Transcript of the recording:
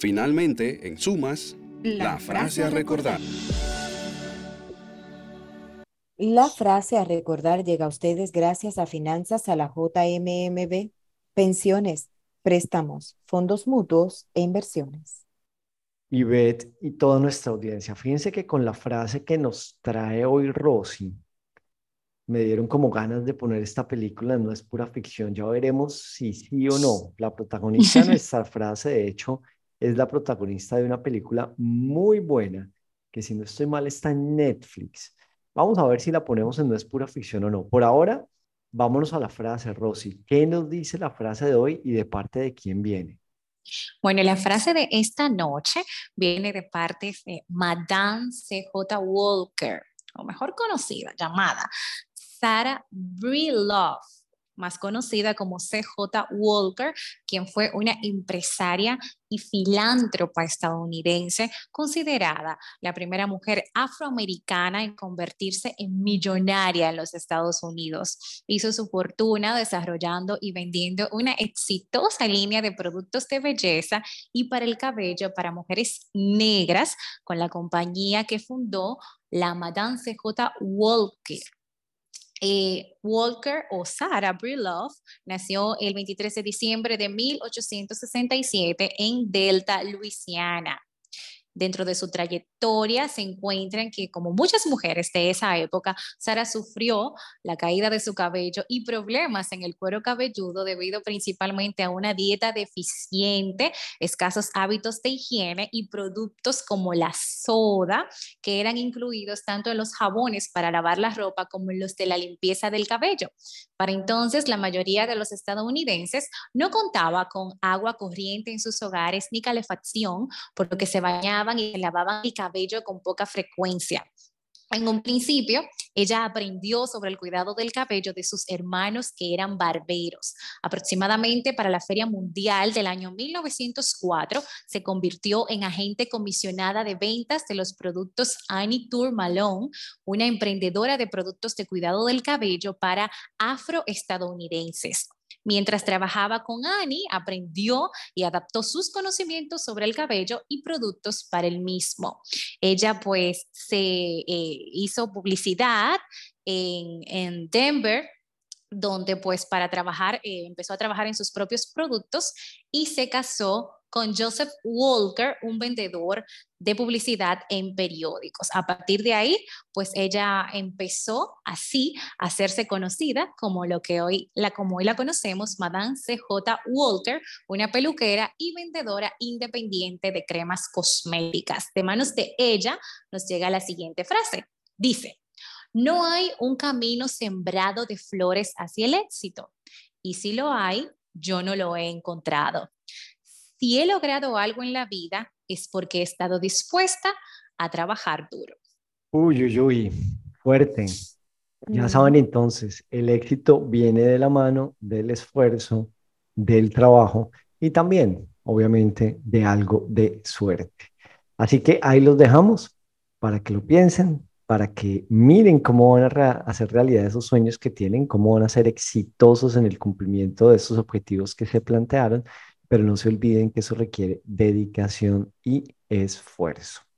Finalmente, en sumas, La la frase frase a a recordar. recordar. La frase a recordar llega a ustedes gracias a Finanzas a la JMMB, pensiones, préstamos, fondos mutuos e inversiones. Y Beth y toda nuestra audiencia, fíjense que con la frase que nos trae hoy Rosy, me dieron como ganas de poner esta película, no es pura ficción, ya veremos si sí o no. La protagonista de nuestra frase, de hecho, es la protagonista de una película muy buena, que si no estoy mal está en Netflix. Vamos a ver si la ponemos en no es pura ficción o no. Por ahora, vámonos a la frase, Rosy. ¿Qué nos dice la frase de hoy y de parte de quién viene? Bueno, la frase de esta noche viene de parte de Madame C.J. Walker, o mejor conocida, llamada Sarah Breedlove, más conocida como C.J. Walker, quien fue una empresaria y filántropa estadounidense, considerada la primera mujer afroamericana en convertirse en millonaria en los Estados Unidos. Hizo su fortuna desarrollando y vendiendo una exitosa línea de productos de belleza y para el cabello para mujeres negras con la compañía que fundó, la Madame C.J. Walker. Walker o Sarah Breedlove nació el 23 de diciembre de 1867 en Delta, Luisiana. Dentro de su trayectoria se encuentran que, como muchas mujeres de esa época, Sara sufrió la caída de su cabello y problemas en el cuero cabelludo debido principalmente a una dieta deficiente, escasos hábitos de higiene y productos como la soda, que eran incluidos tanto en los jabones para lavar la ropa como en los de la limpieza del cabello. Para entonces, la mayoría de los estadounidenses no contaba con agua corriente en sus hogares ni calefacción, por lo que se bañaban y lavaban el cabello con poca frecuencia. En un principio, ella aprendió sobre el cuidado del cabello de sus hermanos que eran barberos. Aproximadamente para la Feria Mundial del año 1904, se convirtió en agente comisionada de ventas de los productos Annie Tour Malone, una emprendedora de productos de cuidado del cabello para afroestadounidenses. Mientras trabajaba con Annie, aprendió y adaptó sus conocimientos sobre el cabello y productos para el mismo. Ella pues hizo publicidad en Denver, donde pues para trabajar, empezó a trabajar en sus propios productos y se casó con Joseph Walker, un vendedor de publicidad en periódicos. A partir de ahí, pues ella empezó así a hacerse conocida como lo que como hoy la conocemos, Madame C.J. Walker, una peluquera y vendedora independiente de cremas cosméticas. De manos de ella nos llega la siguiente frase. Dice: no hay un camino sembrado de flores hacia el éxito. Y si lo hay, yo no lo he encontrado. Si he logrado algo en la vida, es porque he estado dispuesta a trabajar duro. Uy, uy, uy, fuerte. Ya saben Ujú. entonces, el éxito viene de la mano del esfuerzo, del trabajo y también, obviamente, de algo de suerte. Así que ahí los dejamos para que lo piensen, para que miren cómo van a hacer realidad esos sueños que tienen, cómo van a ser exitosos en el cumplimiento de esos objetivos que se plantearon, pero no se olviden que eso requiere dedicación y esfuerzo.